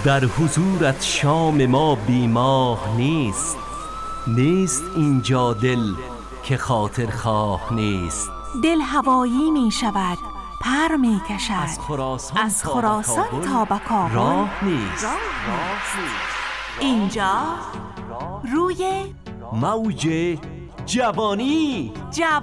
در حضورت شام ما بیماه نیست. نیست اینجا دل که خاطر خواه نیست. دل هوایی می شود، پر می کشد، از خراسان تا به کابل راه نیست. اینجا روی موج جوانی.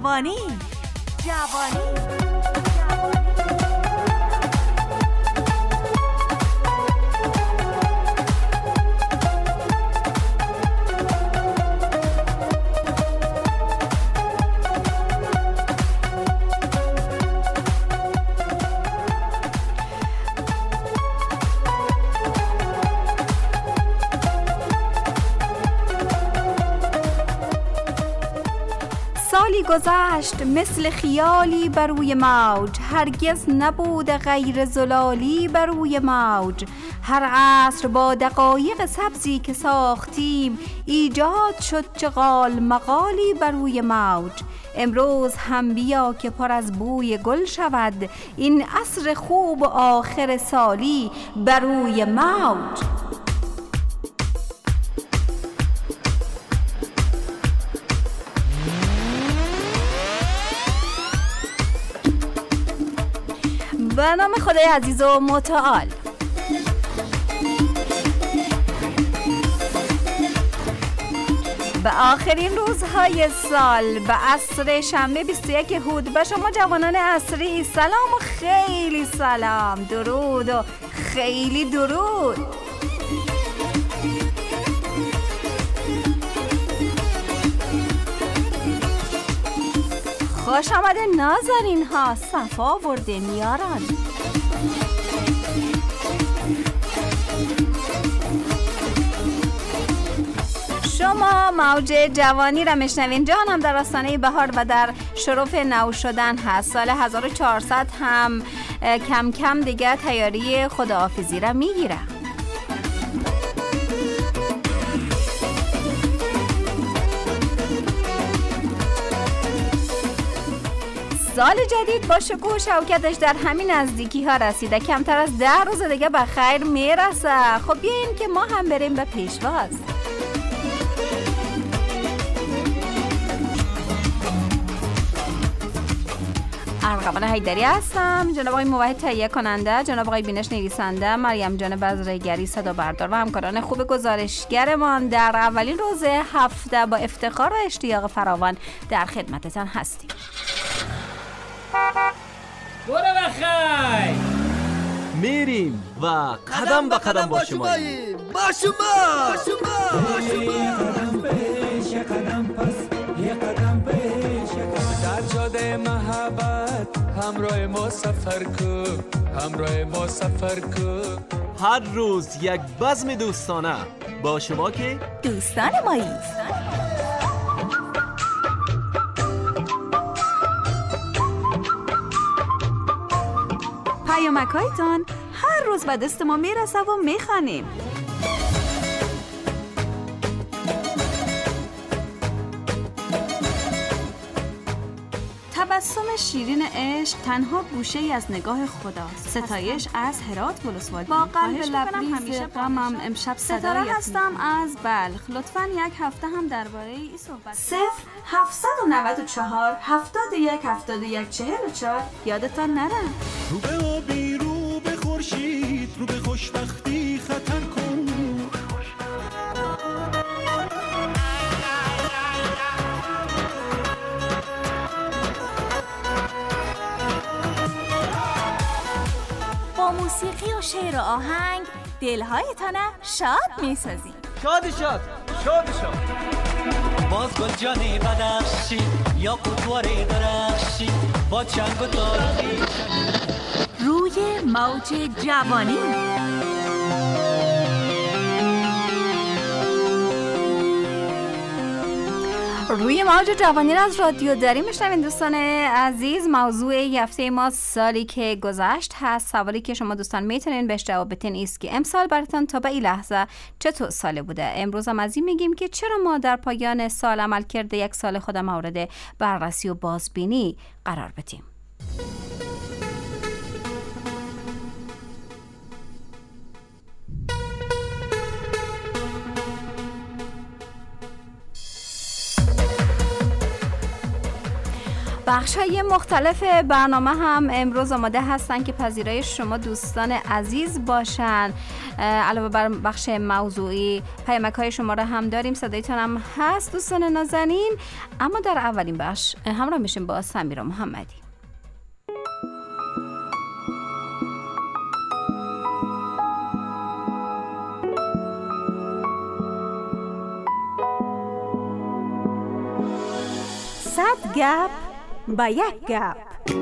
سالی گذشت مثل خیالی بر روی موج، هرگز نبود غیر زلالی بر روی موج. هر عصر با دقایق سبزی که ساختیم، ایجاد شد چغال مغالی بر روی موج. امروز هم بیا که پر از بوی گل شود، این عصر خوب آخر سالی بر روی موج. به نام خدای عزیز و متعال. به آخرین روزهای سال، به عصر شنبه 21 هود، به شما جوانان عصری سلام و خیلی سلام، درود و خیلی درود. خوش آمده نازنین ها، صفا آوردین یاران. شما موج جوانی را میشنوین. جانم در آستانه بهار و در شرف نو شدن هست. سال 1400 هم کم کم دیگه تیاری خداحافظی را میگیره. سال جدید با شکوه و شوکتش در همین نزدیکی ها رسیده. کمتر از 10 روز دیگه به خیر میرسه. خب بیاین که ما هم بریم به پیشواز. ارغوان حیدری هستم. جناب آقای موحد تهیه کننده، جناب آقای بینش نویسنده، مریم جان بزرگری صدا بردار و همکاران خوب گزارشگرمان در اولین روز هفته با افتخار و اشتیاق فراوان در خدمتتان هستیم. برو بخیر میریم و قدم به قدم با شما. قدم پیش قدم پس یه قدم پیش در جاده محبت همراه ما سفر کن، همراه ما سفر کن. هر روز یک بزم دوستانه با شما که دوستان مایی. پیامک‌هایتان هر روز به دست ما میرسه و میخوانیم. تبسم شیرین عشق تنها گوشه ای از نگاه خداست. ستایش از هرات ولسوالی. با قلب لبریز غمم امشب صدا هستم از بلخ. لطفاً یک هفته هم درباره این صحبت. 0794 71 71 44 یادتان نره. رو به آبی، رو به خورشید، رو به خوشبختی خطر کن. با موسیقی و شعر و آهنگ دلهایتان شاد میسازیم. شاد باز گل جانی بدخشی یا قطواری درخشی با چنگ و دارخی روی موج جوانی. روی موج جوانی از رادیو داریم میشنوین. دوستان عزیز، موضوع هفته ما سالی که گذشت هست. سوالی که شما دوستان میتونین بهش جواب بدین است که امسال براتون تا به این لحظه چطور سال بوده. امروز هم از این میگیم که چرا ما در پایان سال عمل کرده یک سال خود مورد بررسی و بازبینی قرار بدیم. بخش‌های مختلف برنامه هم امروز آماده هستن که پذیرای شما دوستان عزیز باشن. علاوه بر بخش موضوعی پیامک‌های شما را هم داریم، صدایتان هم هست دوستان نازنین. اما در اولین بخش همراه میشیم با سمیرا محمدی. صد گپ با یک گپ.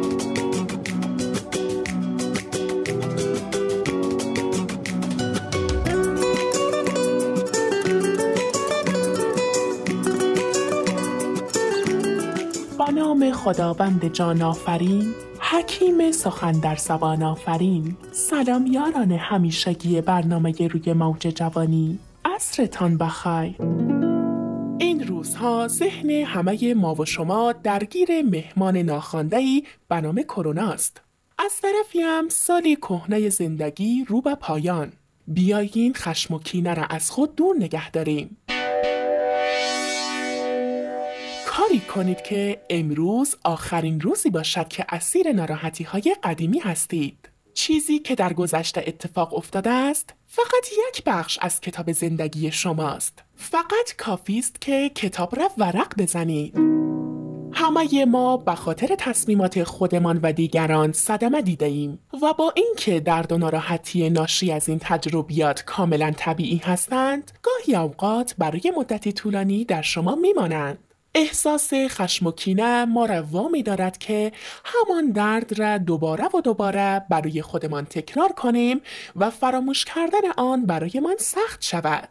با نام خداوند جان آفرین، حکیم سخن در زبان آفرین. سلام یاران همیشگی برنامه روی موج جوانی، عصرتان بخیر. این روزها ذهن همه ما و شما درگیر مهمان ناخوانده‌ای به نام کرونا است. از طرفی هم سالی کهنه زندگی رو به پایان. بیایین خشم و کینه را از خود دور نگه داریم. کاری کنید که امروز آخرین روزی باشد که اسیر ناراحتی‌های قدیمی هستید. چیزی که در گذشته اتفاق افتاده است فقط یک بخش از کتاب زندگی شماست. فقط کافی است که کتاب را ورق بزنید. همه ما به خاطر تصمیمات خودمان و دیگران صدمه دیده ایم و با اینکه درد و ناراحتی ناشی از این تجربیات کاملا طبیعی هستند، گاهی اوقات برای مدتی طولانی در شما میمانند. احساس خشم و کینه ما را وامی دارد که همان درد را دوباره و دوباره برای خودمان تکرار کنیم و فراموش کردن آن برایمان سخت شود.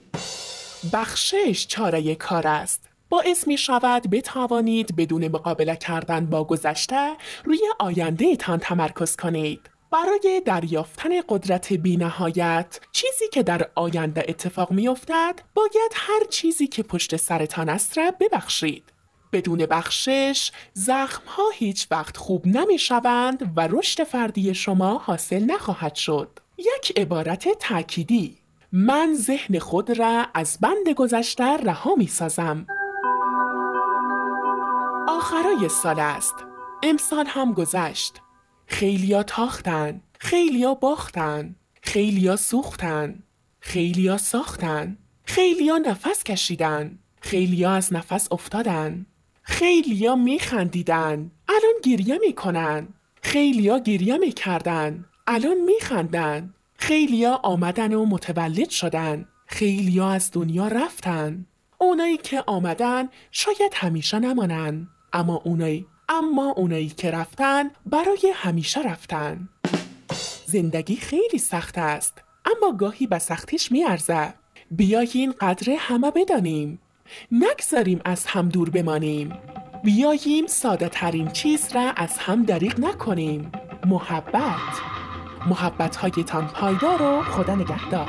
بخشش چاره کار است. باعث می شود بتوانید بدون مقابله کردن با گذشته روی آینده تان تمرکز کنید. برای دریافتن قدرت بی‌نهایت، چیزی که در آینده اتفاق می افتد، باید هر چیزی که پشت سرتان است را ببخشید. بدون بخشش، زخم‌ها هیچ وقت خوب نمی شوند و رشد فردی شما حاصل نخواهد شد. یک عبارت تأکیدی: من ذهن خود را از بند گذشته رها می سازم. آخرای سال است. امسال هم گذشت. خیلیا تاختن، خیلیا باختن، خیلیا سوختن، خیلیا ساختن، خیلیا نفس کشیدن، خیلیا از نفس افتادن، خیلیا میخندیدن، الان گریه میکنن، خیلیا گریه میکردن، الان میخندن، خیلیا آمدن و متولد شدن، خیلیا از دنیا رفتن. اونایی که آمدن شاید همیشه نمانن، اما اونایی که رفتن برای همیشه رفتن. زندگی خیلی سخت است، اما گاهی به سختیش میارزه. بیایین قدر همه بدانیم، نگذاریم از هم دور بمانیم. بیاییم ساده ترین چیز را از هم دریغ نکنیم. محبت هایتان پایدار و خدا نگهدار.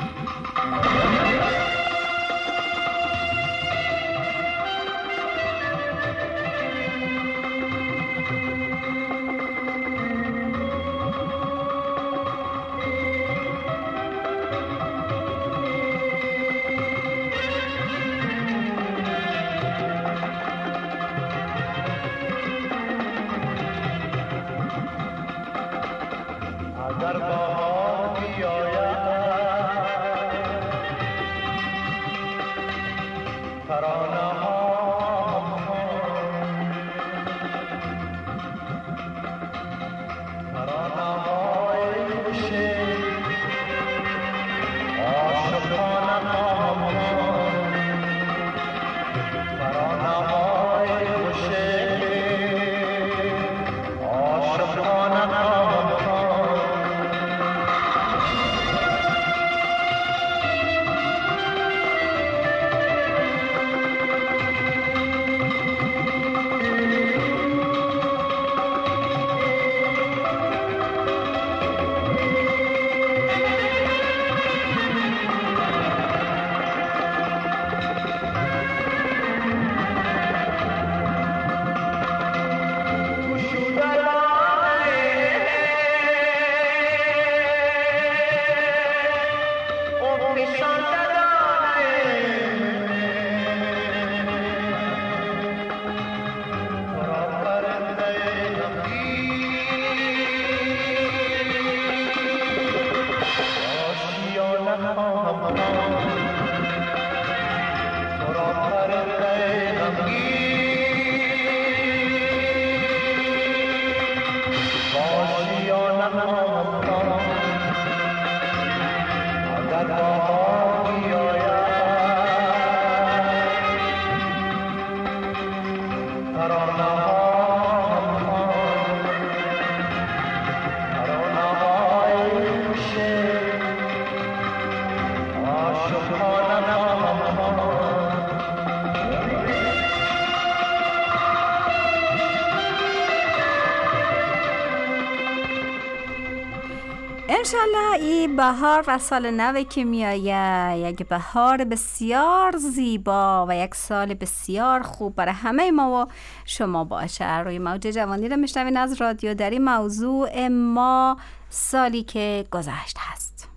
انشالله این بهار و سال نو که میآید یک بهار بسیار زیبا و یک سال بسیار خوب برای همه ما و شما باشه. روی موج جوانی رو میشنوین از رادیو. در این موضوع ما سالی که گذشته هست.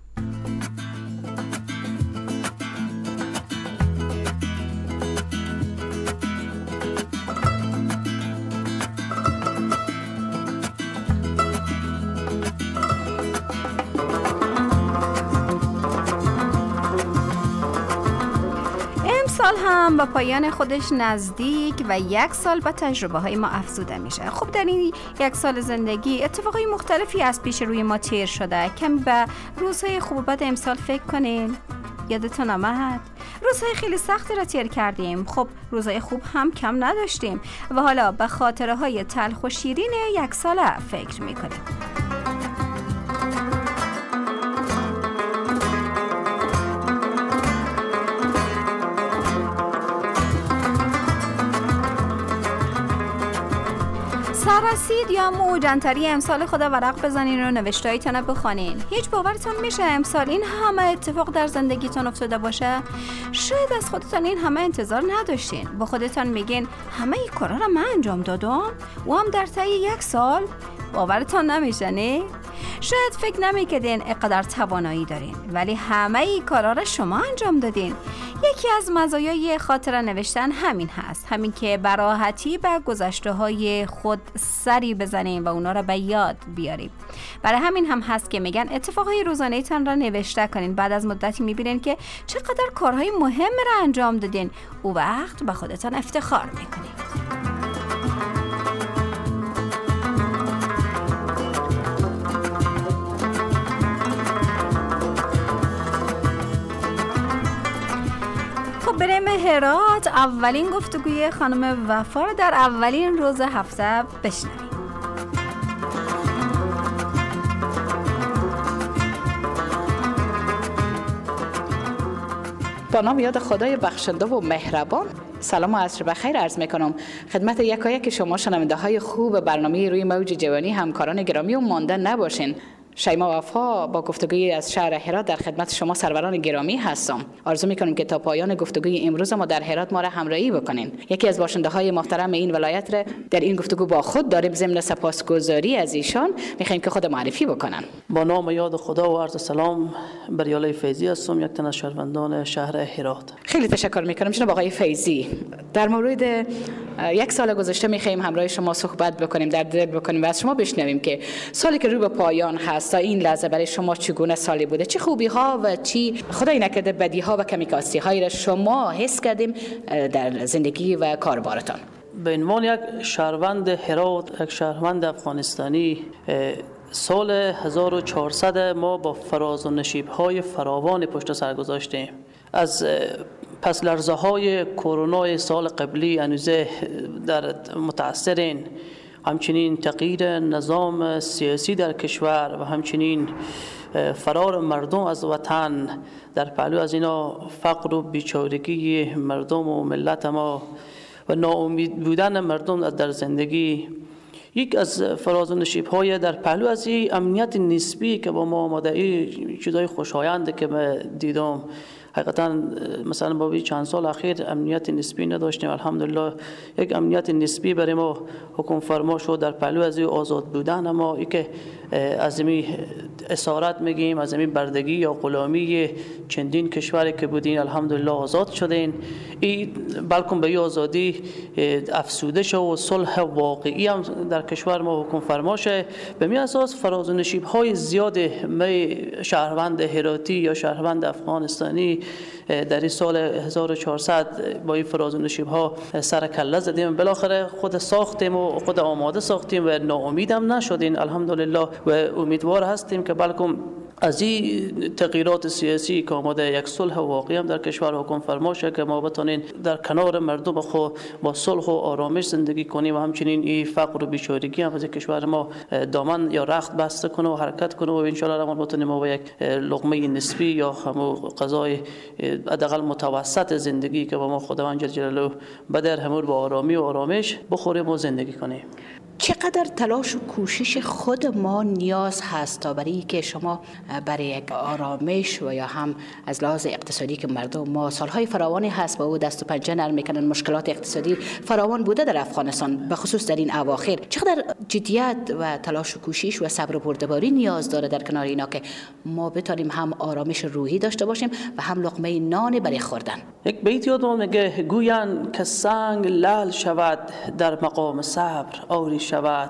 سال هم با پایان خودش نزدیک و یک سال با تجربه های ما افزوده میشه. خب در این یک سال زندگی اتفاقای مختلفی از پیش روی ما تیر شده. کمی به روزهای خوب و بد امسال فکر کنین. یادتون آمد روزهای خیلی سختی را تیر کردیم. خب روزهای خوب هم کم نداشتیم و حالا به خاطره های تلخ و شیرین یک سال فکر میکنیم. سررسید یا موجنتری امسال خدا ورق بزنین و نوشتهایتون بخونین. هیچ باورتون میشه امسال این همه اتفاق در زندگیتون افتاده باشه؟ شاید از خودتون این همه انتظار نداشتین. با خودتون میگین همه این کارا رو من انجام دادم و هم در طی یک سال. باورتون نمیشه نه؟ شاید فکر نمیکردین اینقدر توانایی دارین ولی همه این کارا رو شما انجام دادین. یکی از مزایای خاطره نوشتن همین هست، همین که به راحتی به گذشته های خود سری بزنیم و اونا رو به یاد بیاریم. برای همین هم هست که میگن اتفاقای روزانه تان را نوشته کنین. بعد از مدتی میبینین که چقدر کارهای مهم را انجام دادین. او وقت به خودتان افتخار میکنین. بریم هرات. اولین گفتگوی خانم وفا رو در اولین روز هفته بشنویم. با نام یاد خدای بخشنده و مهربان، سلام و عصر بخیر عرض میکنم خدمت یکایک شما شنونده های خوب برنامه روی موج جوانی. همکاران گرامی و مانده نباشین. شیما وفا با گفتگوی از شهر هرات در خدمت شما سروران گرامی هستم. آرزو میکنم که تا پایان گفتگوی امروز ما در هرات ما را همراهی بکنین. یکی از باشنده های محترم این ولایت را در این گفتگو با خود داریم. ضمن سپاسگزاری از ایشان میخوایم که خود معرفی بکنن. با نام یاد خدا و عرض سلام، بریاله فیضی هستم، یک تن از شهروندان شهر هرات. خیلی تشکر میکنم جناب آقای فیضی. در مورد یک سال گذشته میخوایم همراه شما صحبت بکنیم، در دل بکنیم و از شما بشنویم که سالی که رو به پایان هست تا این لحظه برای شما چگونه سالی بوده؟ چه خوبی ها و چی خدای نکرده بدی ها و کمی کاستی هایی را شما حس کردیم در زندگی و کاربارتان؟ به عنوان یک شهروند هرات، یک شهروند افغانستانی، سال 1400 ما با فراز و نشیب های فراوان پشت سر گذاشتیم. از پس لرزه های کرونا سال قبلی انوزه در متاثرین، همچنین تغییر نظام سیاسی در کشور و همچنین فرار مردم از وطن، در پهلو از اینا فقر و بیچارگی مردم و ملت ما و ناامید بودن مردم در زندگی، یک از فراز و نشیب‌های در پهلو از این امنیت نسبی که با ما آمده، این چیزای خوشایند که من دیدم. حقیقتا مثلا با چند سال اخیر امنیت نسبی نداشتیم، الحمدلله یک امنیت نسبی برای ما حکم فرما شد در پهلو از آزاد بودن ما. ای که از این اسارت میگیم، از این بردگی یا غلامی چندین کشوری که بودین الحمدلله آزاد شدین. این بلکه به این آزادی افسوده شد و صلح واقعی هم در کشور ما حکم فرما شد. به می اساس فراز و نشیب های زیاد می شهروند هراتی یا شهروند افغانستانی در این سال 1400 با این فراز و نشیب ها سر کله زدیم. بالاخره خود ساختیم و خود آماده ساختیم و ناامیدم نشدیم الحمدلله و امیدوار هستیم که بلکه از این تغییرات سیاسی که آمده یک صلح واقعی هم در کشور حکم فرما شد که ما بتونیم در کنار مردم خود با صلح و آرامش زندگی کنیم و همچنین این فقر و بیچارگی هم از کشور ما دامن یا رخت بسته کنه و حرکت کنه و ان شاء الله ما بتونیم با یک لقمه نسبی یا همو غذای حداقل متوسط زندگی که با ما خداوند جل جلاله بده همون با آرامی و آرامش بخوریم و زندگی کنیم. چقدر تلاش و کوشش خود ما نیاز هست تا برای که شما برای یک آرامش و یا هم از لحاظ اقتصادی که مردم ما سالهای فراوانی هست با او دست و پنجه نرم میکنن، مشکلات اقتصادی فراوان بوده در افغانستان به خصوص در این اواخر، چقدر جدیت و تلاش و کوشش و صبر و بردباری نیاز داره در کنار اینا که ما بتونیم هم آرامش روحی داشته باشیم و هم لقمه نان برای خوردن. یک بیت یادم میگه گویان که سنگ لعل شود در مقام صبر آری شود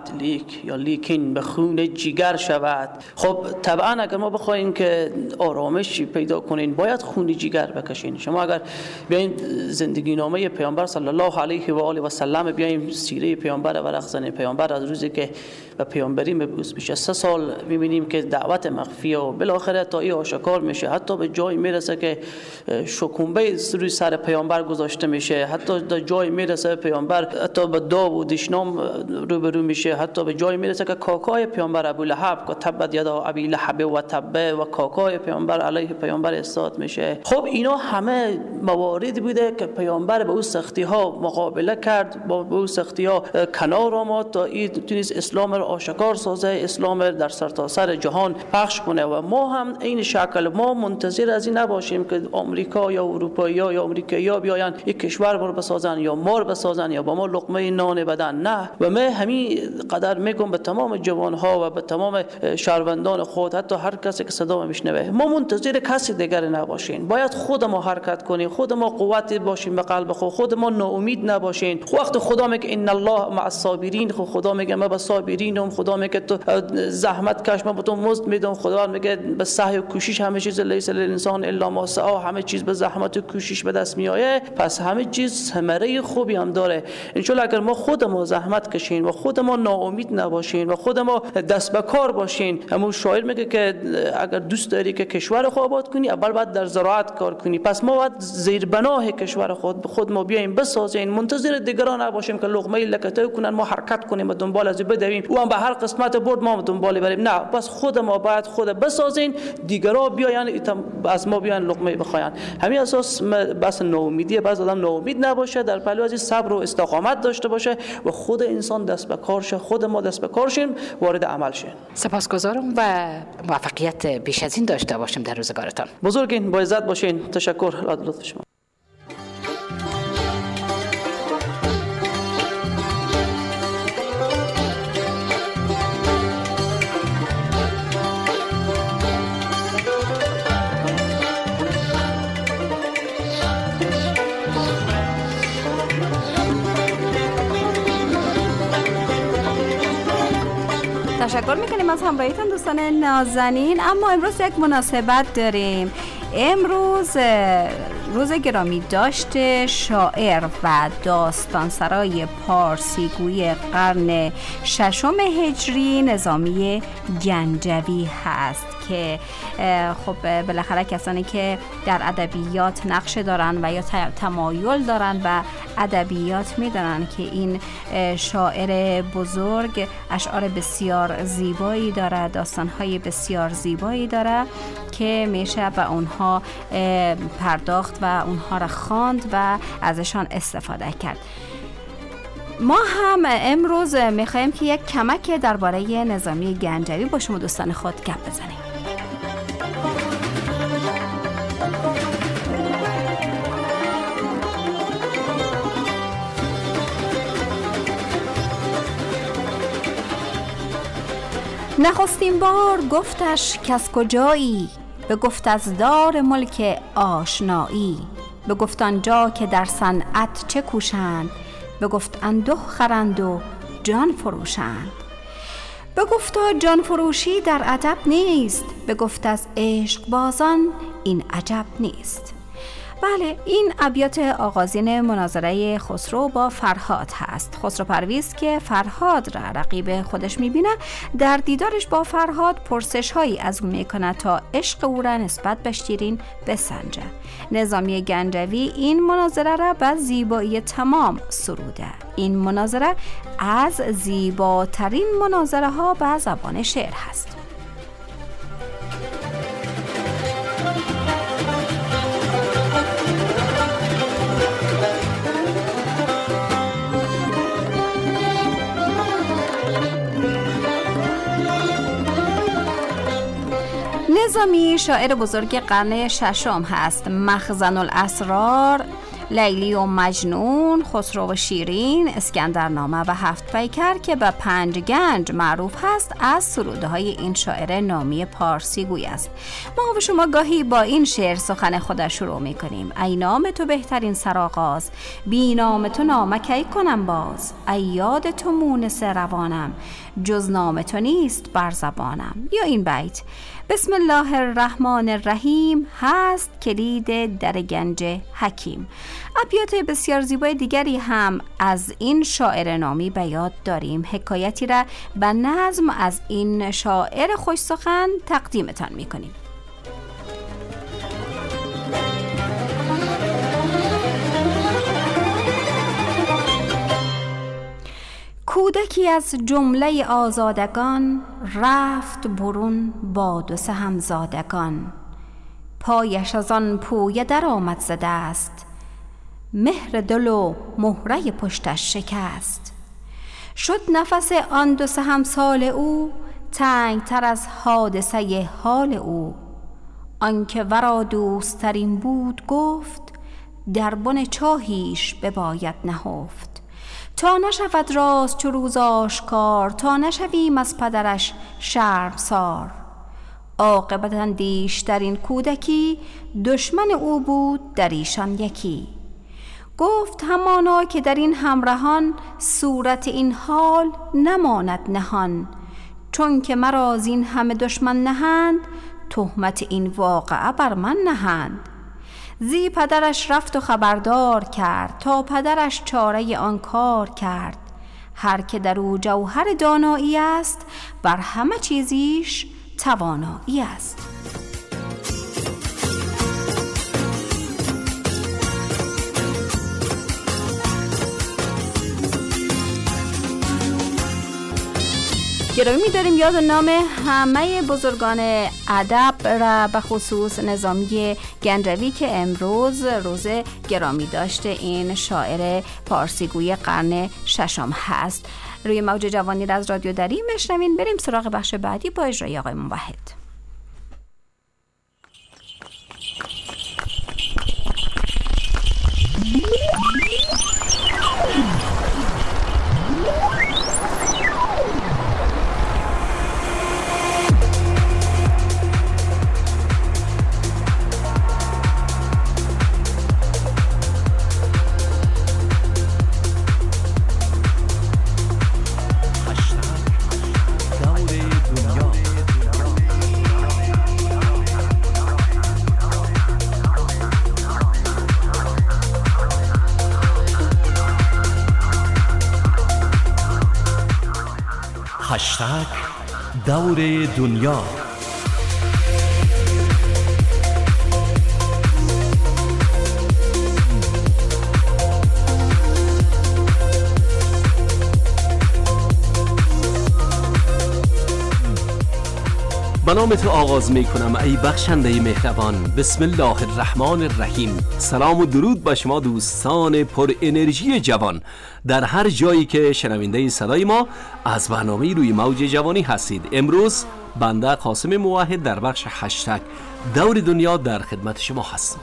لیکن به خون جگر شود. خب طبعا اگر ما بخوایم که آرامش پیدا کنین باید خون جگر بکشین. شما اگر بیاین زندگی نامه پیامبر صلی الله علیه و آله و سلم بیایم سیره پیامبر ورق زنیم، پیامبر از روزی که به پیامبری میشه 3 سال میبینیم که دعوت مخفیه و بالاخره تا این آشکار میشه، حتی به جای میرسه که شکومبه روی سر پیامبر گذاشته میشه، حتی در جای میرسه پیامبر حتی به داو و دشنام روبرو میشه، حتی به جای میرسه که کاکای پیامبر ابو لهب که تبت یدا ابی لهب و تبه و کاکای پیامبر علیه پیامبر استاد میشه. خب اینا همه مواردی بوده که پیامبر به اون سختی ها مقابله کرد، با اون سختی ها کنار آمد تا این تونست اسلام را آشکار سازه، اسلام در سرتاسر جهان پخش کنه. و ما هم این شکل ما منتظر از این نباشیم که آمریکا یا اروپایی یا آمریکایی‌ها بیاین یک کشور رو بسازن یا مار بسازن یا با ما لقمه نان بدن. نه، و من همین قدر میگم به تمام جوانها و به تمام شهروندان خود، حتی هر کسی که صدا میشنوه، ما منتظر کسی دیگر نباشین. باید خود ما حرکت کنیم، خود ما قوت باشیم به قلب خود ما ناامید نباشین. وقت خدا میگه ان الله مع الصابرین، خدا میگه من با صابرینم، خدا میگه تو زحمت کش من به تو مزد میدم، خدا میگه به سعی و کوشش همه چیز لیس للانسان الا ما سعی، همه چیز به زحمت و کوشش به دست میآید، پس همه چیز ثمره خوبی هم داره. ان شاء الله اگر ما خود ما زحمت کشین و خود ما ناامید نباشین و خود ما دست به کار باشین. همون شاعر میگه که اگر دوست داری که کشور خود آباد کنی اول باید در زراعت کار کنی. پس ما باید زیربنای کشور خود ما بیایم بسازیم، منتظر دیگران نباشیم که لقمه لکته کنن ما حرکت کنیم و دنبال از بدویم و هم به هر قسمت برد ما دنبال بریم. نه، پس خود ما باید خود بسازین، دیگران بیاین از ما بیان لقمه بخواین. همین اساس بس ناامیدی، بعضی آدم ناامید نباشه، در پهلو از صبر و استقامت داشته باشه و خود انسان دست به کار شه، خود ما دست به کار شیم، وارد عمل شیم. سپاسگزارم و موفقیت بیش از این داشته باشیم در روزگارتان. بزرگین، با عزت باشین. تشکر، لطف شما. تشکر میکنیم از همراهیتون دوستان نازنین. اما امروز یک مناسبت داریم. امروز روز گرامی داشته شاعر و داستانسرای پارسیگوی قرن 6 هجری نظامی گنجوی هست که خب بالاخره کسانی که در ادبیات نقش دارن و یا تمایل دارن و ادبیات میدونن که این شاعر بزرگ اشعار بسیار زیبایی داره، داستانهای بسیار زیبایی داره که میشه به اونها پرداخت و اونها را خواند و ازشان استفاده کرد. ما هم امروز میخوایم که یک کمک درباره نظامی گنجوی با شما دوستان خود گپ بزنیم. نخستین بار گفتش کس کجایی، بگفت از دار ملک آشنایی. بگفت آنجا که در صنعت چه کوشند، بگفت انده خرند و جان فروشند. بگفتا جان فروشی در ادب نیست، بگفت از عشق بازان این عجب نیست. بله، این ابیات آغازین مناظره خسرو با فرهاد هست. خسرو پرویز که فرهاد را رقیب خودش میبینه، در دیدارش با فرهاد پرسش هایی از اون میکنه تا عشق او را نسبت به شیرین بسنجه. نظامی گنجوی این مناظره را به زیبایی تمام سروده. این مناظره از زیباترین مناظره ها به زبان شعر هست. نظامی شاعر بزرگ قرن ششم هست. مخزن الاسرار، لیلی و مجنون، خسرو و شیرین، اسکندرنامه و هفت پیکر که به 5 گنج معروف هست از سروده های این شاعر نامی پارسی گوی است. ما و شما گاهی با این شعر سخن خود شروع می کنیم. ای نام تو بهترین سرآغاز، بی نام تو نامه کی کنم باز. ای یاد تو مونس روانم، جز نام تو نیست بر زبانم. یا این بیت: بسم الله الرحمن الرحیم هست کلید در گنج حکیم. ابیات بسیار زیبای دیگری هم از این شاعر نامی به یاد داریم. حکایتی را به نظم از این شاعر خوش سخن تقدیمتان می‌کنیم. کودکی از جمله آزادگان رفت برون با 2 همزادگان. پایش از آن پویه در آمد ز دست، مهر دل و مهره پشتش شکست. شد نفس آن 2 همسال او، تنگ تر از حادثه حال او. آنکه ورا دوست‌ترین بود گفت، در بن چاهیش بباید نهفت. تا نشود راست چو روز آشکار، تا نشویم از پدرش شرمسار. عاقبت اندیش در این کودکی، دشمن او بود در ایشان یکی. گفت همانا که در این همرهان، صورت این حال نماند نهان. چون که مرا زین همه دشمن نهند، تهمت این واقعه بر من نهند. زی پدرش رفت و خبردار کرد، تا پدرش چاره آن کار کرد. هر که در او جوهر دانایی است، بر همه چیزیش توانایی است. گرامی می‌داریم یاد نام همه بزرگان ادب را به خصوص نظامی گنجوی که امروز روز گرامی داشته این شاعر پارسیگوی قرن ششم هست. روی موج جوانی را از رادیو دری میشنوین. بریم سراغ بخش بعدی با اجرای آقای موحد. هشتگ دور دنیا. به نام تو آغاز می کنم ای بخشنده مهربان. بسم الله الرحمن الرحیم. سلام و درود به شما دوستان پر انرژی جوان در هر جایی که شنونده صدای ما از برنامه روی موج جوانی هستید. امروز بنده قاسم موحد در بخش هشتگ دور دنیا در خدمت شما هستم.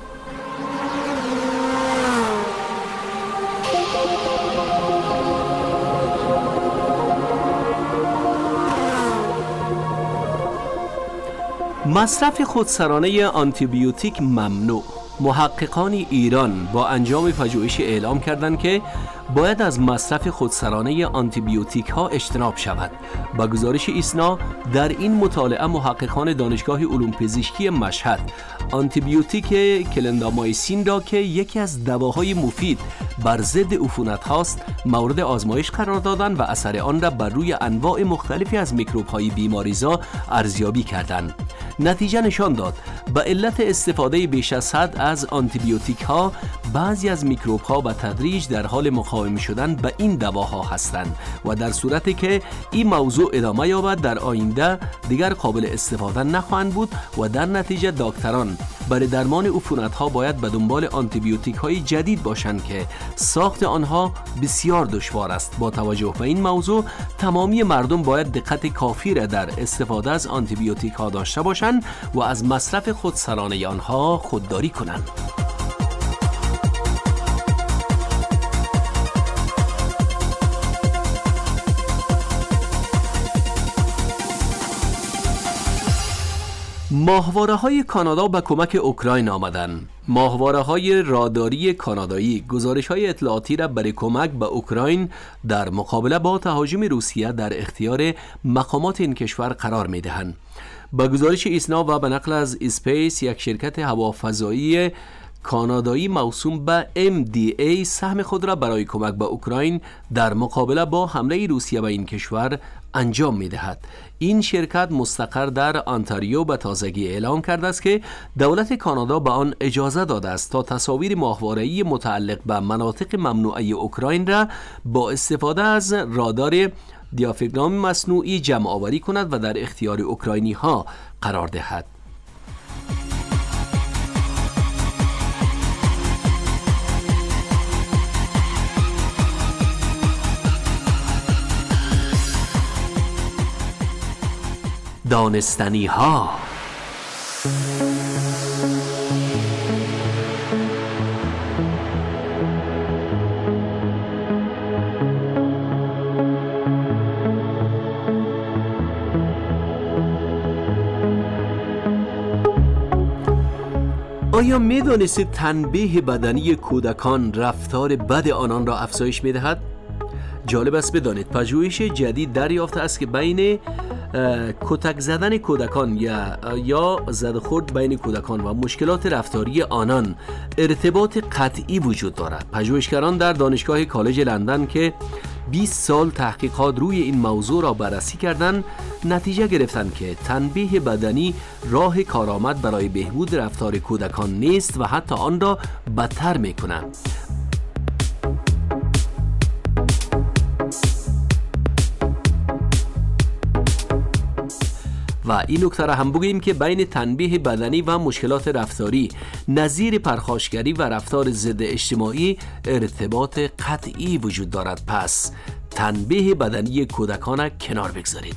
مصرف خودسرانه آنتیبیوتیک ممنوع. محققان ایران با انجام پژوهشی اعلام کردند که باید از مصرف خودسرانه آنتیبیوتیک ها اجتناب شود. با گزارش ایسنا در این مطالعه محققان دانشگاه علوم پزشکی مشهد آنتیبیوتیک کلندامایسین را که یکی از دواهای مفید بر ضد عفونت هاست مورد آزمایش قرار دادند و اثر آن را بر روی انواع مختلفی از میکروب های بیماریزا ارزیابی کردند. نتیجه نشان داد به علت استفاده بیش از حد از آنتیبیوتیک ها بعضی از میکروب ها به تدریج در حال مقاوم شدن به این دواها هستند و در صورتی که این موضوع ادامه یابد در آینده دیگر قابل استفاده نخواهند بود و در نتیجه دکتران برای درمان عفونت ها باید به دنبال آنتی بیوتیک های جدید باشند که ساخت آنها بسیار دشوار است. با توجه به این موضوع تمامی مردم باید دقت کافی را در استفاده از آنتی بیوتیک ها داشته باشند و از مصرف خودسرانه آنها خودداری کنند. ماهواره‌های کانادا به کمک اوکراین آمدند. ماهواره‌های راداری کانادایی گزارش‌های اطلاعاتی را برای کمک به اوکراین در مقابله با تهاجم روسیه در اختیار مقامات این کشور قرار می‌دهند. با گزارش ایسنا و به نقل از اسپیس، یک شرکت هوافضایی کانادایی موسوم به MDA سهم خود را برای کمک به اوکراین در مقابله با حمله روسیه به این کشور انجام می‌دهد. این شرکت مستقر در آنتاریو به تازگی اعلام کرده است که دولت کانادا به آن اجازه داده است تا تصاویر ماهواره‌ای متعلق به مناطق ممنوعه اوکراین را با استفاده از رادار دیافراگم مصنوعی جمع آوری کند و در اختیار اوکراینی ها قرار دهد. دانستنی ها. آیا می دانستید تنبیه بدنی کودکان رفتار بد آنان را افزایش می دهد؟ جالب است بدانید پژوهش جدید دریافته است که بین کتک زدن کودکان یا زدخورد بین کودکان و مشکلات رفتاری آنان ارتباط قطعی وجود دارد. پژوهشگران در دانشگاه کالج لندن که 20 سال تحقیقات روی این موضوع را بررسی کردند، نتیجه گرفتند که تنبیه بدنی راه کارآمد برای بهبود رفتار کودکان نیست و حتی آن را بدتر می‌کند. و این نکته را هم بگوییم که بین تنبیه بدنی و مشکلات رفتاری نظیر پرخاشگری و رفتار ضد اجتماعی ارتباط قطعی وجود دارد. پس تنبیه بدنی کودکان کنار بگذارید.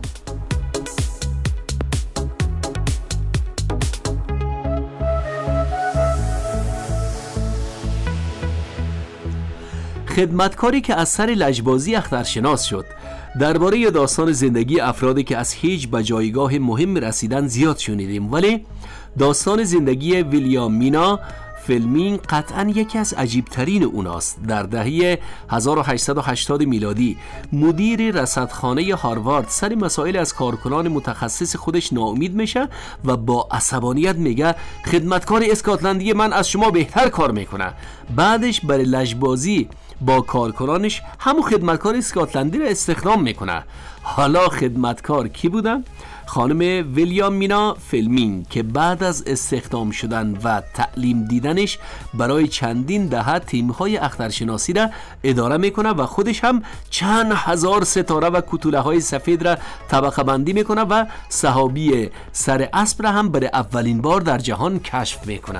خدمتکاری که از سر لجبازی اخترشناس شد. درباره داستان زندگی افرادی که از هیچ به جایگاه مهم رسیدن زیاد شنیدیم، ولی داستان زندگی ویلیامینا فلمینگ قطعاً یکی از عجیبترین اوناست. در دهه 1880 میلادی مدیر رصدخانه هاروارد سر مسائل از کارکنان متخصص خودش ناامید میشه و با عصبانیت میگه خدمتکار اسکاتلندی من از شما بهتر کار میکنه. بعدش برای لجبازی با کارکنانش همون خدمتکار اسکاتلندی را استخدام میکنه. حالا خدمتکار کی بودن؟ خانم ویلیامینا فلمینگ که بعد از استخدام شدن و تعلیم دیدنش برای چندین دهه تیم‌های اخترشناسی را اداره میکنه و خودش هم چند هزار ستاره و کتوله‌های سفید را طبقه بندی میکنه و صحابی سر اسب را هم برای اولین بار در جهان کشف میکنه.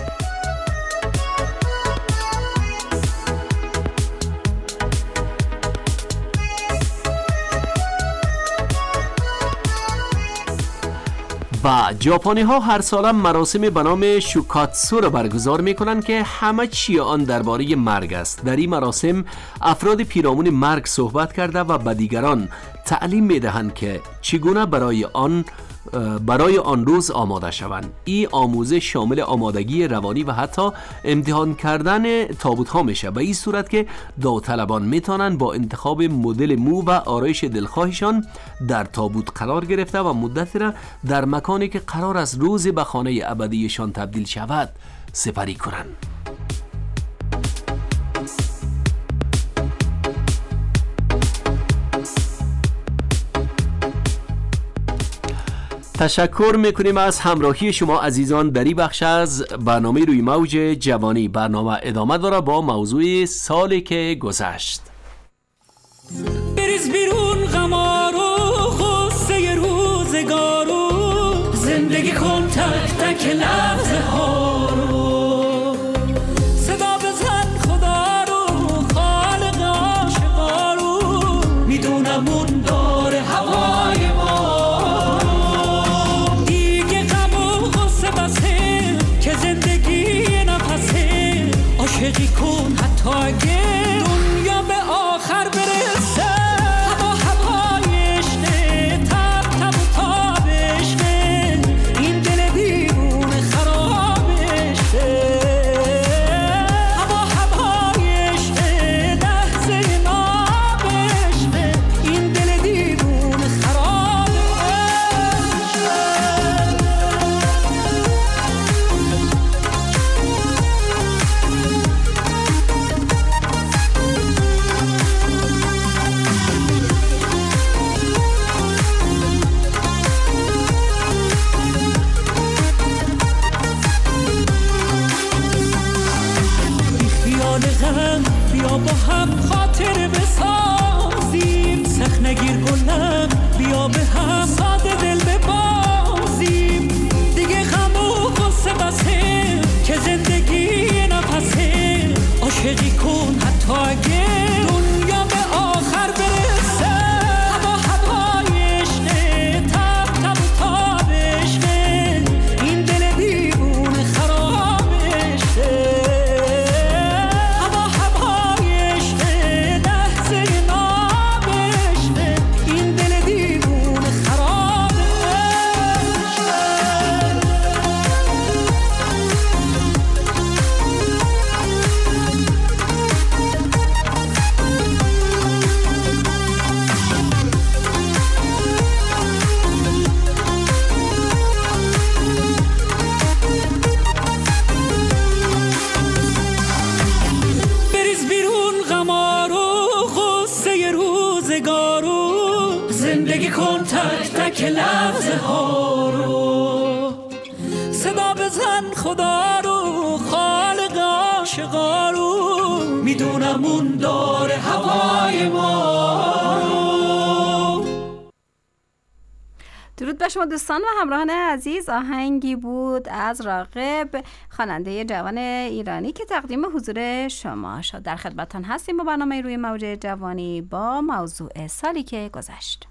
و ژاپنی ها هر سال مراسم به نام شوکاتسو را برگزار می کنند که همه چی آن درباره مرگ است. در این مراسم افراد پیرامون مرگ صحبت کرده و به دیگران تعلیم می دهند که چگونه برای آن روز آماده شوند. این آموزش شامل آمادگی روانی و حتی امتحان کردن تابوت ها میشه، به این صورت که داوطلبان میتونن با انتخاب مدل مو و آرایش دلخواهشان در تابوت قرار گرفته و مدتی را در مکانی که قرار است روز به خانه ابدیشان تبدیل شود سپری کنند. تشکر میکنیم از همراهی شما عزیزان در این بخش از برنامه روی موج جوانی. برنامه ادامه داره با موضوع سالی که گذشت. بریز بیرون غمارو غصه روزگارو، زندگی کن تک تک لحظه ها رو، صدا بزن خدا رو خالق عاشقا رو، میدونم اون داره هوای ما رو، دیگه غم و غصه بسه که زندگی نفسه، عاشقی کن حتی اگه دنیا به آخر برسه، هوا هوای عشقه، تب تب و تاب عشقه، این دل دیوونه خراب عشقه، هوا هوای عشقه، لحظه ناب عشقه، این دل دیوونه خراب غم، بیا با هم خاطر بسازیم، سخت نگیر گلم، بیا به هم ساده دل ببازیم، دیگه غم و غصه بسه که زندگی نفسه، عاشقی کن حتی اگه دنیا به آخر برسه، هوا هوای عشقه، تب تب و تاب عشقه، این دل دیوونه خراب عشقه، زندگی کن تک تک لحظه ها رو، صدا بزن خدا رو خالق عاشقا رو، میدونم اون داره هوای ما رو. درود به شما دوستان و همراهان عزیز. آهنگی بود از راغب، خواننده جوان ایرانی که تقدیم حضور شما شد. در خدمتتان هستیم با برنامه روی موج جوانی با موضوع سالی که گذشت.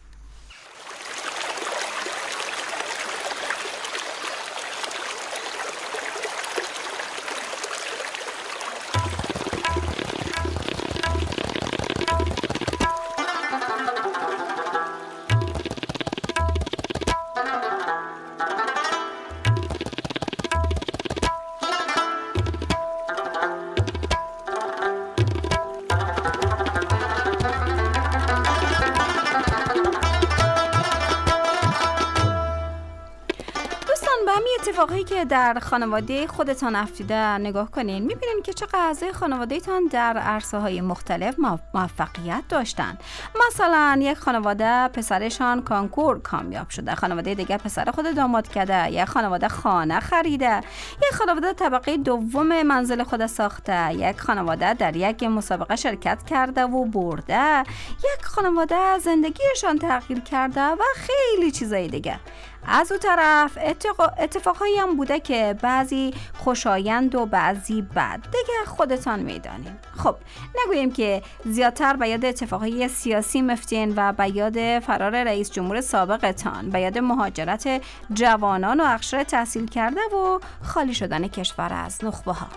اتفاقی که در خانواده خودتان افتیده نگاه کنین، میبینین که چقدر اعضای خانوادهتان در عرصه‌های مختلف موفقیت داشتن. مثلا یک خانواده پسرشان کنکور کامیاب شده، خانواده دیگر پسر خود داماد کرده، یک خانواده خانه خریده، یک خانواده طبقه دوم منزل خود ساخته، یک خانواده در یک مسابقه شرکت کرده و برده، یک خانواده زندگیشان تغییر کرده و خیلی چیزای دیگه. از اون طرف اتفاقهایی هم بوده که بعضی خوشایند و بعضی بد، دیگه خودتان میدانیم. خب نگوییم که زیادتر به یاد اتفاقهای سیاسی مفتین و به یاد فرار رئیس جمهور سابقتان، به یاد مهاجرت جوانان و اقشار تحصیل کرده و خالی شدن کشور از نخبه ها.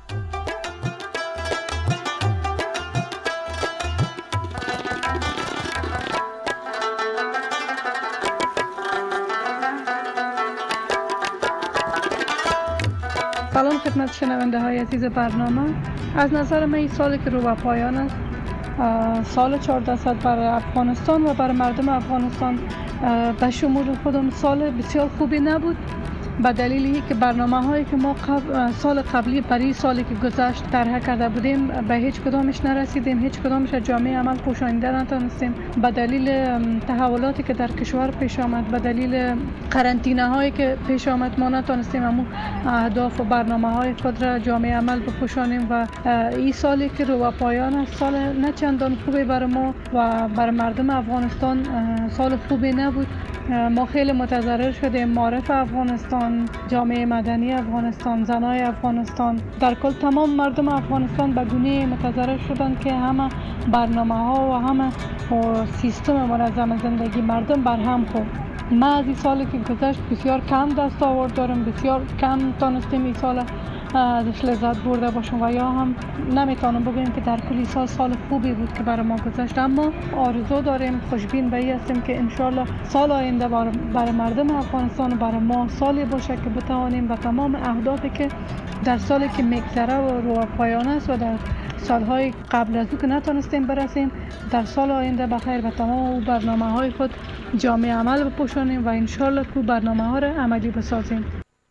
سلام خدمت شنونده های عزیز برنامه. از نظر من این سالی که رو به پایان است، سال 1400 برای افغانستان و برای مردم افغانستان به شمول خودم سال بسیار خوبی نبود. به دلیلی که برنامه هایی که ما سال قبلی برای سالی که گذشت طرح کرده بودیم به هیچ کدامش نرسیدیم، هیچ کدامش جامعه عمل پوشانیده نتونستیم. به دلیل تحولاتی که در کشور پیش آمد، به دلیل قرنطینه هایی که پیش آمد، ما نتونستیم همون اهداف و برنامه های خود را جامعه عمل بپوشانیم و این سالی که رو به پایان است سال نه چندان خوبی برای ما و برای مردم افغانستان سال خوبی نبود. ما خیلی متضرر شدیم. معارف افغانستان، جامعه مدنی افغانستان، زنای افغانستان، در کل تمام مردم افغانستان به گونه متضرر شدند که همه برنامه ها و همه سیستم منظم زندگی مردم برهم خورد. ما از این سالی که گذشت بسیار کم دست آورد دارم، بسیار کم تانستیم این سال ازش لذت برده باشم و یا هم نمیتونم بگویم که در کل سال خوبی بود که برای ما گذشت. اما آرزو داریم، خوشبین به این هستیم که انشالله سال آینده برای مردم افغانستان و برای ما سالی باشه که بتوانیم به تمام اهدافی که در سالی که میگذره و رو پایان است و در سالهای قبل از او که نتونستیم برسیم، در سال آینده بخیر به تمام برنامه های خود جامعه عمل بپوشانیم و انشالله که برنامه ها را عملی بسازیم.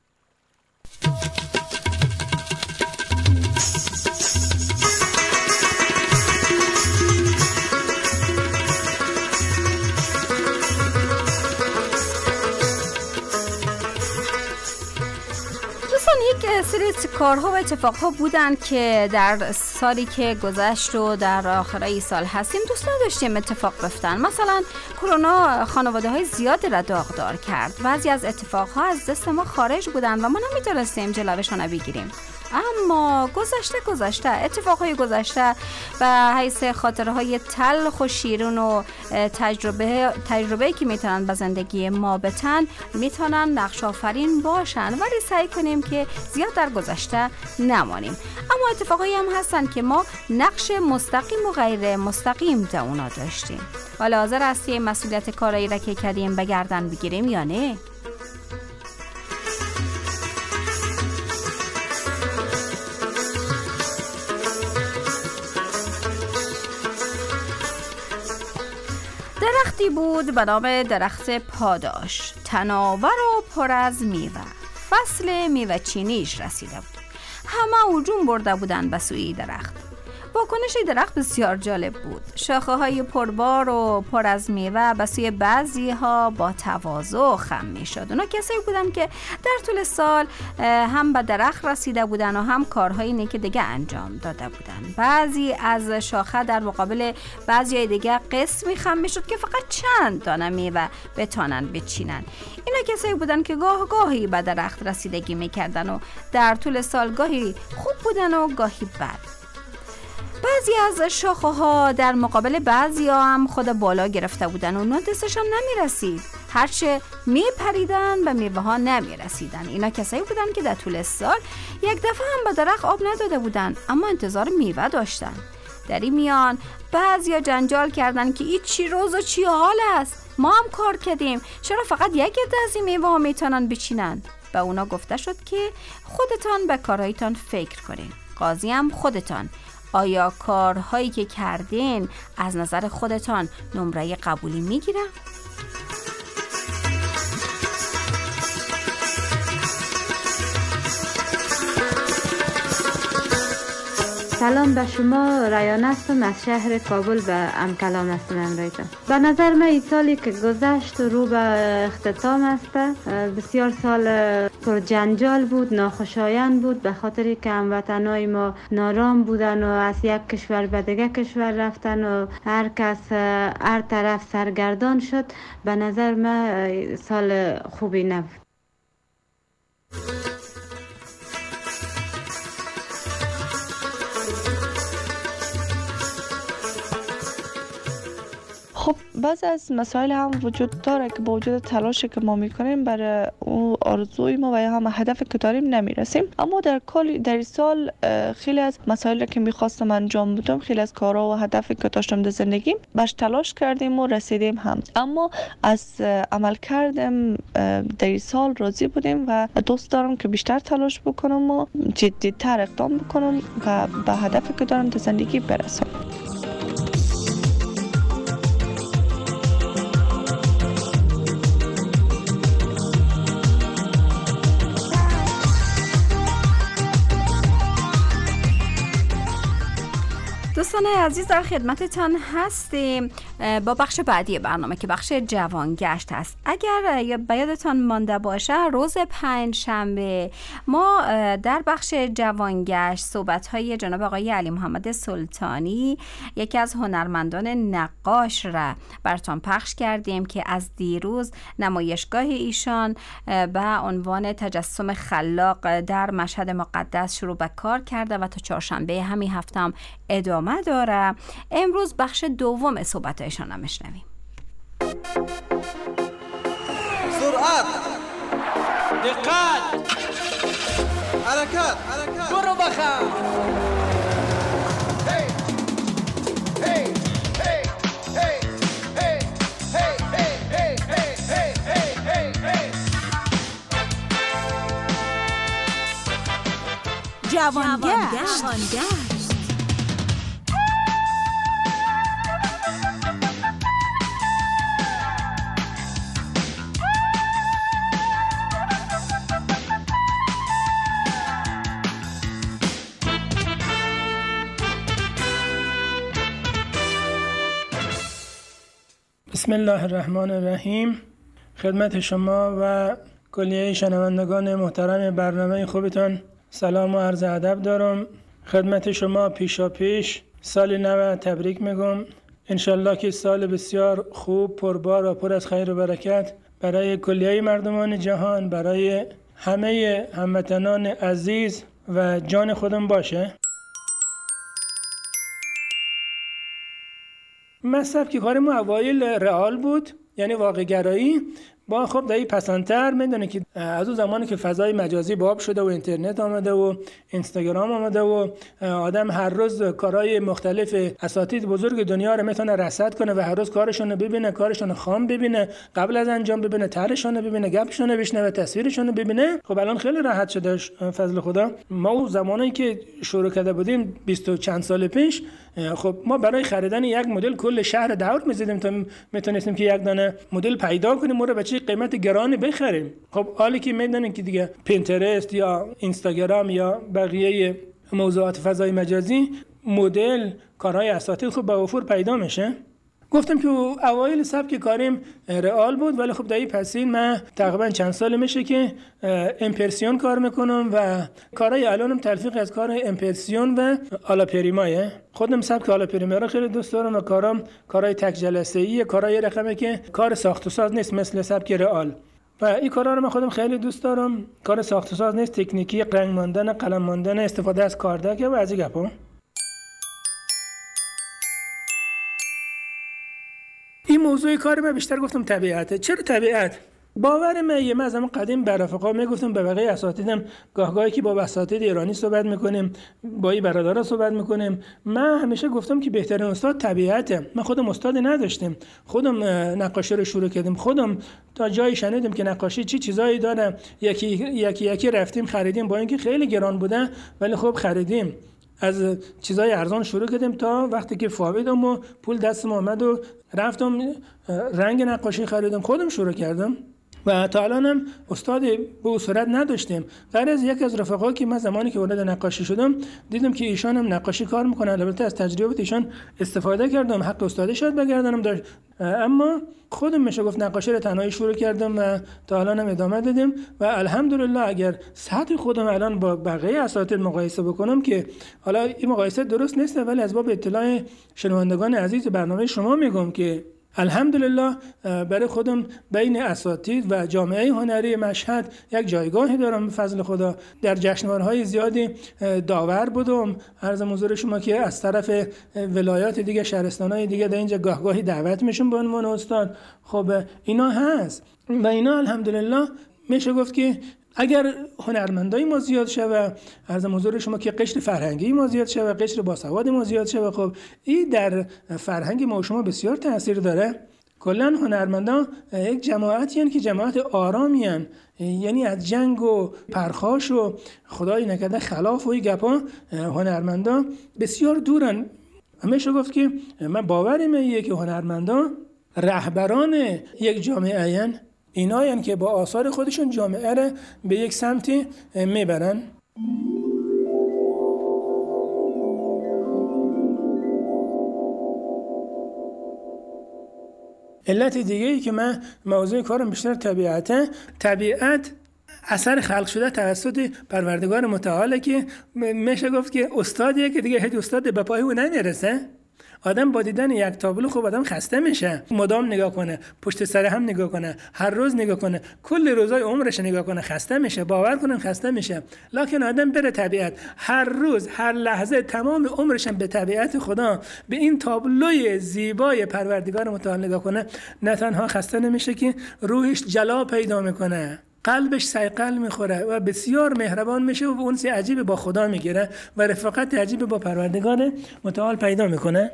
یک سری کارها و اتفاقها بودن که در سالی که گذشت و در آخرای سال هستیم دوست نداشتیم اتفاق بیفتن. مثلا کرونا خانواده های زیادی را داغدار کرد. بعضی از اتفاقها از دست ما خارج بودن و ما نمیتونستیم جلوشون رو بگیریم. اما گذشته اتفاقهای گذشته و حیث خاطرهای تلخ و شیرین و تجربه‌ای که میتونن به زندگی ما بتن، میتونن نقش آفرین باشن، ولی سعی کنیم که زیاد در گذشته نمانیم. اما اتفاقایی هم هستن که ما نقش مستقیم و غیر مستقیم در اونا داشتیم. حالا حاضر هستیم مسئولیت کارایی را که کردیم به گردن بگیریم یا نه؟ درختی بود به نام درخت پاداش، تناور و پر از میوه. فصل میوه چینیش رسیده بود. همه هجوم برده بودن به سوی درخت. واکنش درخت بسیار جالب بود. شاخه های پربار و پر از میوه به سوی بعضی ها با تواضع خم می شد. اونا کسایی بودن که در طول سال هم به درخت رسیده بودن و هم کارهای نیک دیگه انجام داده بودن. بعضی از شاخه در مقابل بعضی دیگه قسمی خم می شد که فقط چند دانه میوه بتانن بچینن. اینا کسایی بودن که گاهی به درخت رسیدگی می کردن و در طول سال گاهی خوب بودن و گاهی بد. بعضی از شاخه ها در مقابل بعضی ها هم خود بالا گرفته بودن و اونا دستشان نمی رسید. هرچه می پریدن به میوه ها نمی رسیدن. اینا کسایی بودن که در طول سال یک دفعه هم به درخت آب نداده بودن، اما انتظار میوه داشتن. در این میان بعضی ها جنجال کردن که این چی روز و چی حال است؟ ما هم کار کردیم، چرا فقط یک عده از این میوه ها میتونن بچینن؟ به اونا گفته شد که خودتان به کارهایتان فکر کنین. قاضی هم خودتان. آیا کارهایی که کردین از نظر خودتان نمره قبولی میگیره؟ سلام به شما، ریان هستم از شهر کابل به امکلام هستم امروزه. به نظر من این سالی که گذشت رو به اختتام است. بسیار سال پر جنجال بود، ناخوشایند بود، به خاطری که هموطنای ما نارام بودن و از یک کشور به دیگه کشور رفتن و هر کس هر طرف سرگردان شد. به نظر من سال خوبی نبود. خب بعض از مسائل هم وجود داره که با وجود تلاشی که ما میکنیم برای اون آرزوی ما و یا هم هدفی که داریم نمیرسیم. اما در کل در سال خیلی از مسائلی که میخواستم انجام بدم، خیلی از کارها و هدفی که داشتم در زندگیم باش تلاش کردیم و رسیدیم هم. اما از عمل کردم در سال راضی بودیم و دوست دارم که بیشتر تلاش بکنم و جدی‌تر اقدام بکنم و به هدفی که دارم در زندگی برسم. دوستان عزیز در خدمتتان هستیم با بخش بعدی برنامه که بخش جوانگشت هست. اگر به یادتان مانده باشه روز پنجشنبه ما در بخش جوانگشت صحبت‌های جناب آقای علی محمد سلطانی یکی از هنرمندان نقاش را براتون پخش کردیم که از دیروز نمایشگاه ایشان به عنوان تجسم خلاق در مشهد مقدس شروع به کار کرده و تا چهارشنبه همین هفته هم ادامه داره. امروز بخش دوم صحبتایشان رو میشنویم. سرعت، دقت، حرکت، برو بخم. جوانگشت. بسم الله الرحمن الرحیم. خدمت شما و کلیه شنوندگان محترم برنامه خوبتان سلام و عرض ادب دارم. خدمت شما پیشاپیش سال نو تبریک میگم. انشالله که سال بسیار خوب، پربار و پر از خیر و برکت برای کلیه مردمان جهان، برای همه هموطنان عزیز و جان خودم باشه. مصرف که کار ما اوایل رئال بود، یعنی واقع گرایی. با خب دایی پسندتر میدونه که از اون زمانی که فضای مجازی باب شده و اینترنت آمده و اینستاگرام آمده و آدم هر روز کارهای مختلف اساتید بزرگ دنیا رو میتونه رصد کنه و هر روز کارشون رو ببینه، کارشون رو خام ببینه، قبل از انجام ببینه، طرحشون رو ببینه، گپشون رو بشنوه، تصویرشون رو ببینه. خب الان خیلی راحت شده فضل خدا. ما اون زمانی که شروع کرده بودیم 20 و چند سال پیش، خب ما برای خریدن یک مدل کل شهر دور می‌زدیم تا میتونستیم که یک دانه مدل پیدا کنیم و رو به چه قیمت گرانی بخریم. خب حالی که میدونین که دیگه پینترست یا اینستاگرام یا بقیه موضوعات فضای مجازی مدل کارهای اساتید خب به وفور پیدا میشه. گفتم که اوایل سبک کاریم رئال بود، ولی خب دایی پسین من تقریبا چند سال میشه که امپرسیون کار میکنم و کارهای الانم تلفیق از کار امپرسیون و آلاپریمایه. خودم سبک آلاپریما رو خیلی دوست دارم و کارهای تک جلسه‌ای، کارهای رقمه که کار ساخت و ساز نیست مثل سبک رئال. و این کارا رو من خودم خیلی دوست دارم. کار ساخت و ساز نیست، تکنیکی، رنگ ماندن، قلم ماندن، استفاده از کاردک و از این گپا. این موضوع کار من بیشتر گفتم طبیعته. چرا طبیعت؟ باور من از زمان قدیم به رفقا میگفتم، به بقیه اساتیدم گاهی که با اساتید ایرانی صحبت میکنیم، با این برادرها صحبت میکنیم، من همیشه گفتم که بهترین استاد طبیعته. من خودم استاد نداشتم، خودم نقاشی رو شروع کردم، خودم تا جایی شنیدم که نقاشی چی چیزایی داره، یکی رفتیم خریدیم، با اینکه خیلی گران بوده ولی خب خریدیم. از چیزای ارزان شروع کردیم تا وقتی که فهمیدم و پول دستم اومد و رفتم رنگ نقاشی خریدم، خودم شروع کردم و تا الانم استاد به اون صورت نداشتیم. غیر از یک از رفقا که من زمانی که وارد نقاشی شدم دیدم که ایشان هم نقاشی کار میکنن، البته از تجربه ایشان استفاده کردم، حق استادی شاید بگردنم داشت، اما خودم میشه گفت نقاشی رو تنهایی شروع کردم و تا الانم ادامه دادیم و الحمدلله. اگر سطح خودم الان با بقیه اساتید مقایسه بکنم که حالا این مقایسه درست نیست، ولی از باب اطلاع شنوندگان عزیز برنامه شما میگم که الحمدلله برای خودم بین اساتید و جامعه هنری مشهد یک جایگاهی دارم به فضل خدا. در جشنواره‌های زیادی داور بودم. عرضم حضور شما که از طرف ولایات دیگه، شهرستان‌های دیگه در اینجا گاهی دعوت میشم به عنوان استاد. خب اینا هست و اینا الحمدلله میشه گفت که اگر هنرمندای ما زیاد شوه، عرضم حضور شما که قشر فرهنگی ما زیاد شوه، قشر باسواد ما زیاد شوه، خب این در فرهنگ ما و شما بسیار تاثیر داره. کلا هنرمندان یک جماعتی هستند که جماعت آرامی هستند، یعنی از جنگ و پرخاش و خدای نکرده خلاف و این گپا هنرمندان بسیار دورن. همیشه گفت که من باورم اینه که هنرمندان رهبران یک جامعه هستند، اینایی که با آثار خودشون جامعه را به یک سمتی میبرن. علت دیگه ای که من موضوع کارم بیشتر طبیعت اثر خلق شده توسط پروردگار متعاله که میشه گفت که استادیه که دیگه هیچ استاد به پای او نمیرسه. آدم با دیدن یک تابلو خب آدم خسته میشه، مدام نگاه کنه، پشت سر هم نگاه کنه، هر روز نگاه کنه، کل روزای عمرش نگاه کنه، خسته میشه. باور کنن خسته میشه. لکن آدم بره طبیعت، هر روز هر لحظه تمام عمرش به طبیعت خدا، به این تابلوی زیبای پروردگار متعال نگاه کنه، نه تنها خسته نمیشه که روحش جلا پیدا میکنه، قلبش صیقل میخوره و بسیار مهربان میشه و اونسی عجیب با خدا میگیره و رفاقت عجیب با پروردگار متعال پیدا میکنه.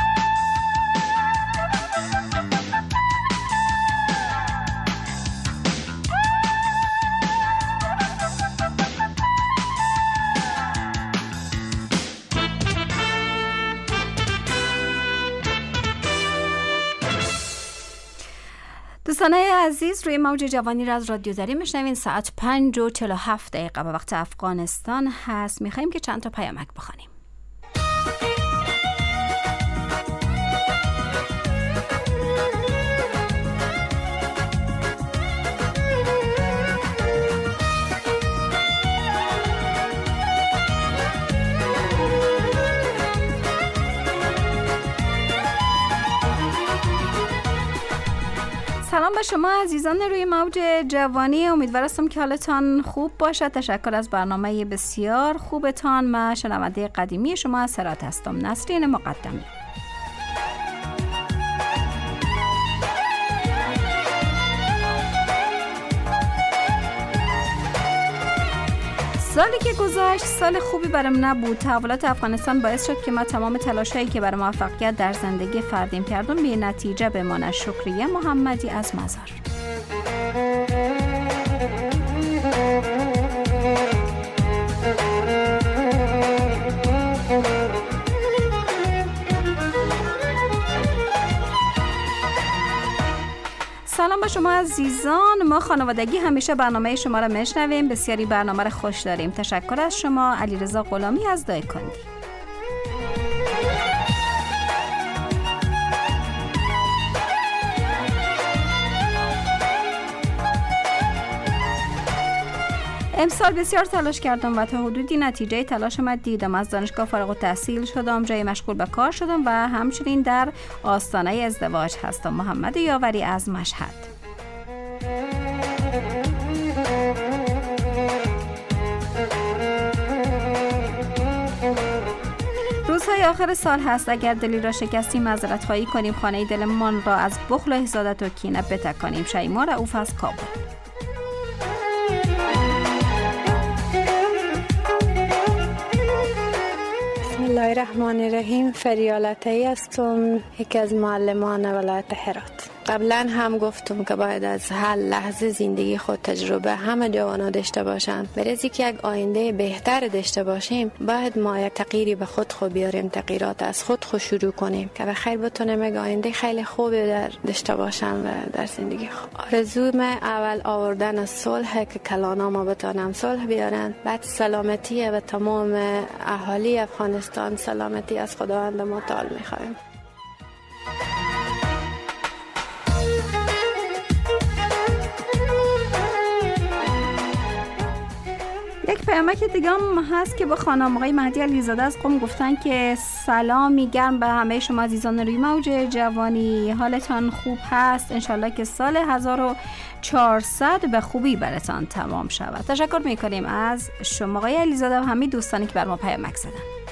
دوستانه عزیز، روی موج جوانی را از رادیو زری میشنوین. ساعت 5:47 به وقت افغانستان هست. میخواییم که چند تا پیامک بخوانیم. سلام به شما عزیزان روی موج جوانی، امیدوار هستم که حالتان خوب باشد. تشکر از برنامه بسیار خوبتان. من شنونده قدیمی شما از هرات هستم، نسرین مقدمی. سالی که گذشت سال خوبی برام نبود. تحولات افغانستان باعث شد که ما تمام تلاشایی که برای موفقیت در زندگی فردیم کردم به نتیجه بمانه. شکریه محمدی از مزار. سلام به شما عزیزان. ما خانوادگی همیشه برنامه شما را میشنویم. بسیاری برنامه را خوش داریم. تشکر از شما. علیرضا غلامی از دایکندی. امسال بسیار تلاش کردم و تا حدودی نتیجه تلاشم دیدم. از دانشگاه فارغ التحصیل شدم، جای مشغول به کار شدم و همچنین در آستانه ازدواج هستم. محمد یاوری از مشهد. روزهای آخر سال هست. اگر دلی را شکستیم معذرت خواهی کنیم. خانه دلمان را از بخل و حسادت و کینه بتکانیم. شیما رؤوف از کابل. بسم الله الرحمن الرحیم. فریالتی هستم، یکی از معلمان ولایت هرات. قبلا هم گفتم که باید از هر لحظه زندگی خود تجربه همه جوانا داشته باشند. برای اینکه یک آینده بهتر داشته باشیم باید ما یک تغییری به خود بیاریم، تغییرات از خود شروع کنیم که بخیر بتونیم یک آینده خیلی خوبی داشته باشم و در زندگی خود. آرزوم اول آوردن صلح که کلانا ما بتونم صلح بیارن، بعد سلامتی و تمام اهالی افغانستان سلامتی از خداوند متعال می‌خوایم. یک پیامک دیگه هم هست که با خانم آقای مهدی علیزاده از قم گفتن که سلامی گرم به همه شما عزیزان روی موج جوانی. حالتان خوب هست؟ انشالله که سال 1400 به خوبی براتان تمام شود. تشکر میکنیم از شما آقای علیزاده و همه دوستانی که بر ما پیامک زدن.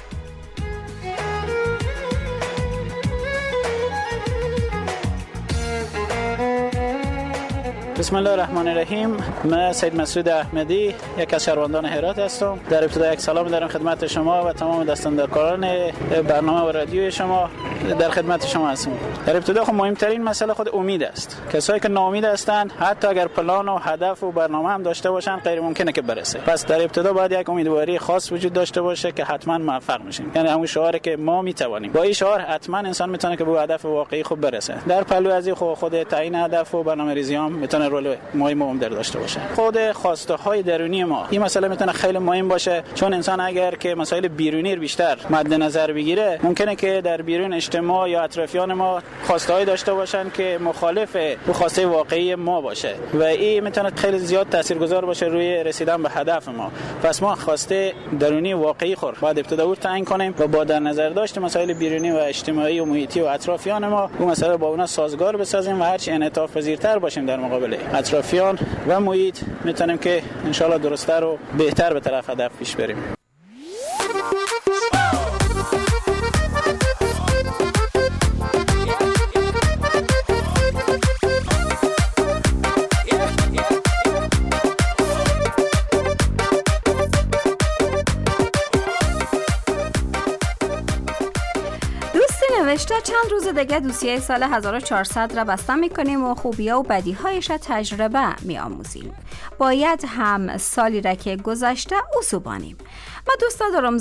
بسم الله الرحمن الرحیم. من سید مسعود احمدی، یک از شهروندان هرات هستم. در ابتدا یک سلام دارم خدمت شما و تمام دستاندرکاران برنامه و رادیوی شما. در خدمت شما هستم. در ابتدا خب مهمترین مسئله خود امید است. کسایی که ناامید هستند حتی اگر پلان و هدف و برنامه هم داشته باشن غیر ممکنه که برسه. پس در ابتدا باید یک امیدواری خاص وجود داشته باشه که حتما موفق میشیم. یعنی همون شعاری که ما میتوانیم. با این شعار حتما انسان میتونه که به هدف واقعی خود برسه. در پلو از این خود تعیین هدف و برنامه‌ریزی هم میتونه رول مهم داشته باشه. خود خواسته های درونی ما این مسئله میتونه خیلی مهم باشه، چون انسان اگر که مسائل بیرونی بیشتر مد نظر بگیره ممکنه که در بیرون پشت ما یا اطرافیان ما خواسته‌ای داشته باشن که مخالف اون خواسته واقعی ما باشه و این میتونه خیلی زیاد تاثیرگذار باشه روی رسیدن به هدف ما. پس ما خواسته درونی واقعی خود باید ابتدا تعیین کنیم و با در نظر داشت مسائل بیرونی و اجتماعی و محیطی و اطرافیان ما اون مسئله با اونا سازگار بسازیم و هرچی انعطاف پذیرتر باشیم در مقابل اطرافیان و محیط میتونیم که ان شاءالله درست‌تر و بهتر به طرف هدف پیش بریم. نوشته چند روز دیگه دوسیه سال 1400 را بسته میکنیم و خوبی‌ها و بدی‌هایش را تجربه می‌آموزیم. باید هم سالی را که گذشته اسوبانیم. من دوست دارم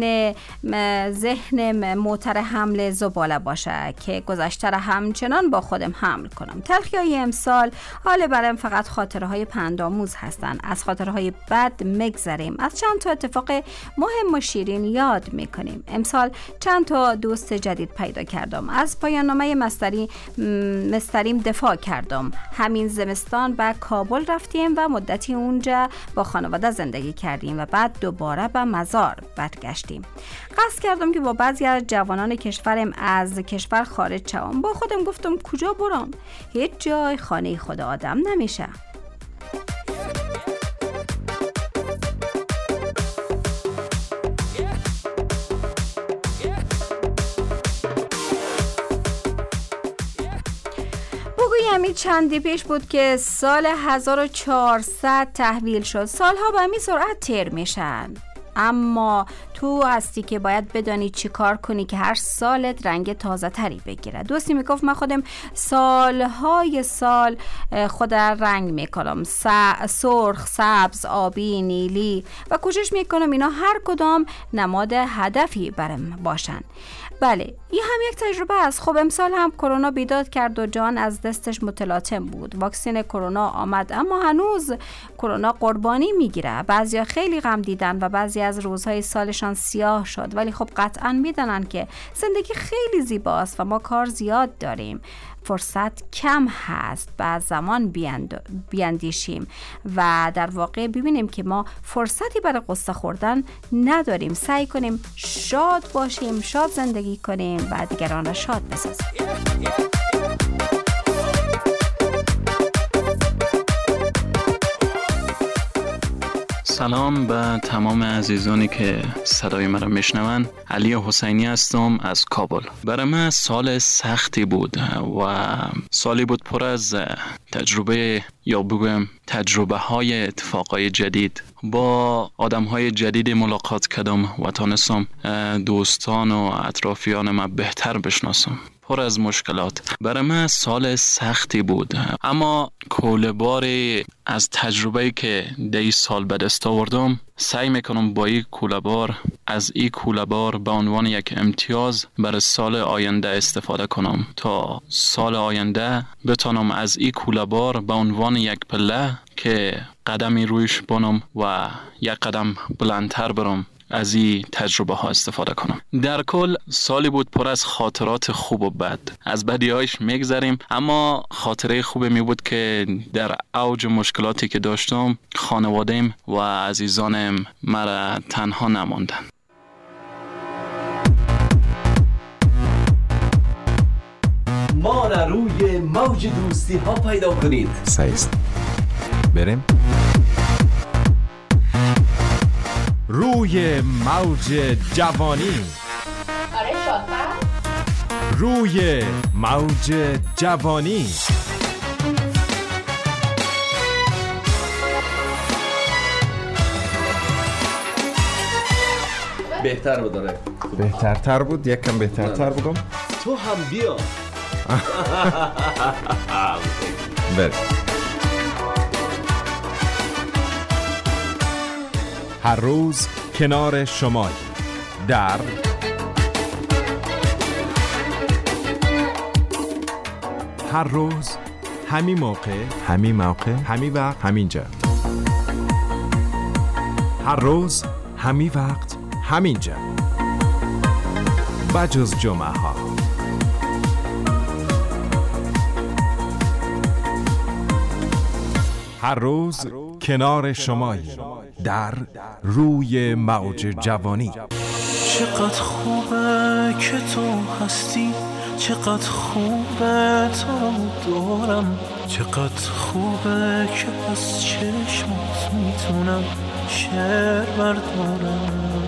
ذهن موتر حمل زباله باشه که گذشته را همچنان با خودم حمل کنم. تلخی‌های امسال حال برام فقط خاطره‌های پندآموز هستند. از خاطره‌های بد مگذریم. از چند تا اتفاق مهم و شیرین یاد میکنیم. امسال چند تا دوست جدید پیدا کردم. از پایان‌نامه مستریم دفاع کردم. همین زمستان به کابل رفتیم و مدتی اونجا با خانواده زندگی کردیم و بعد دوباره به مزار برگشتیم. قصد کردم که با بعضی از جوانان کشورم از کشور خارج شوم. با خودم گفتم کجا برم؟ هیچ جای خانه خود آدم نمیشه. همین چندی پیش بود که سال 1400 تحویل شد. سالها به همین سرعت تیر میشن. اما تو هستی که باید بدانی چی کار کنی که هر سالت رنگ تازه تری بگیره. دوستی میگفت من خودم سالهای سال خود رنگ میکنم، سرخ، سبز، آبی، نیلی و کوشش میکنم اینا هر کدام نماد هدفی برم باشن. بله این هم یک تجربه است. خب امسال هم کرونا بیداد کرد و جان از دستش متلاطم بود. واکسن کرونا آمد اما هنوز کرونا قربانی میگیره. بعضیا خیلی غم دیدن و بعضی از روزهای سالشان سیاه شد، ولی خب قطعا میدونن که زندگی خیلی زیباست و ما کار زیاد داریم. فرصت کم هست. بعد زمان بیاندیشیم و در واقع ببینیم که ما فرصتی برای قصه خوردن نداریم. سعی کنیم شاد باشیم، شاد زندگی کنیم و دیگران را شاد بسازیم. سلام به تمام عزیزانی که صدای مرا میشنون. علی حسینی هستم از کابل. برای من سال سختی بود و سالی بود پر از تجربه یا بگویم تجربه های اتفاقای جدید. با آدم های جدید ملاقات کردم و تانستم دوستان و اطرافیان من بهتر بشناسم. پر از مشکلات. برای من سال سختی بود، اما کوله‌بار از تجربه‌ای که دی سال به دست آوردم سعی میکنم با این کوله‌بار از این کوله‌بار به عنوان یک امتیاز برای سال آینده استفاده کنم تا سال آینده بتونم از این کوله‌بار به عنوان یک پله که قدمی رویش بانم و یک قدم بلندتر برم از این تجربه ها استفاده کنم. در کل سالی بود پر از خاطرات خوب و بد. از بدیهایش میگذریم، اما خاطره خوبی می بود که در اوج مشکلاتی که داشتم خانواده‌ام و عزیزانم مرا تنها نماندن. ما را روی موج دوستی ها پیدا کنید. سایست بریم روی موج جوانی. آره شاطر. روی موج جوانی. بهتر بود داره. بهترتر بود، یک کم بهترتر بگم. تو هم بیا. بریم. هر روز کنار شمایی در هر روز همین موقع همین وقت همین جا. هر روز همین وقت همین جا، بجز جمعه ها. هر روز کنار شمایی در روی موج جوانی. چقدر خوبه که تو هستی، چقدر خوبه تو دورم، چقدر خوبه که از چشمات میتونم شعر بردارم.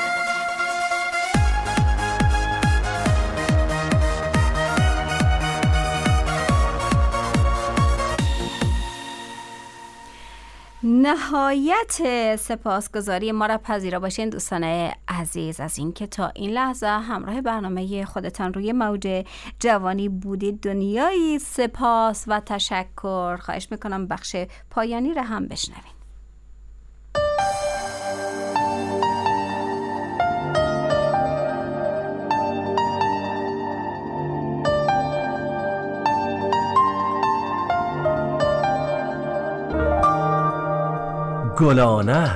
نهایت سپاسگزاری ما را پذیرا باشین دوستان عزیز از این که تا این لحظه همراه برنامه خودتان روی موج جوانی بودید. دنیایی سپاس و تشکر. خواهش میکنم بخش پایانی را هم بشنوین. گلانه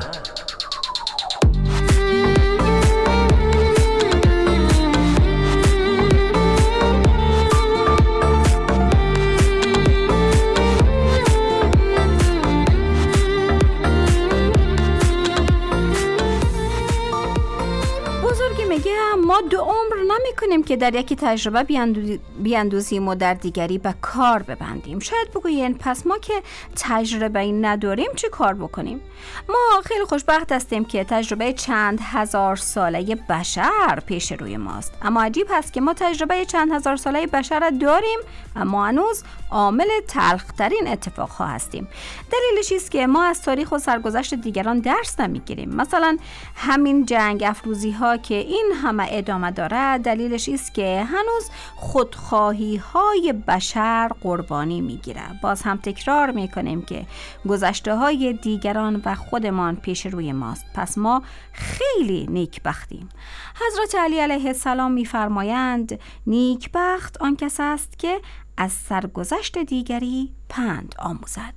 ما دو عمر نمی کنیم که در یکی تجربه بیاندوزیم و در دیگری به کار ببندیم. شاید بگویین پس ما که تجربه نداریم چه کار بکنیم؟ ما خیلی خوشبخت هستیم که تجربه چند هزار ساله بشر پیش روی ماست. اما عجیب هست که ما تجربه چند هزار ساله بشر را داریم اما هنوز عامل تلخترین اتفاقها هستیم. دلیلش است که ما از تاریخ و سرگذشت دیگران درس نمیگیریم. مثلا همین جنگ افروزی ها که این همه ادامه داره دلیلش است که هنوز خودخواهی های بشر قربانی میگیره. باز هم تکرار میکنیم که گذشته های دیگران و خودمان پیش روی ماست. پس ما خیلی نیکبختیم. حضرت علی علیه السلام میفرمایند نیکبخت آن کس است که از سرگذشت دیگری پند آموزد.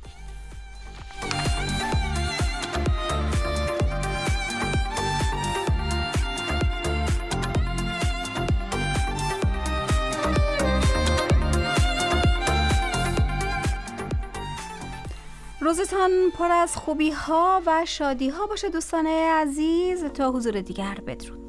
روزتان پر از خوبی ها و شادی ها باشه دوستان عزیز. تا حضور دیگر بدرود.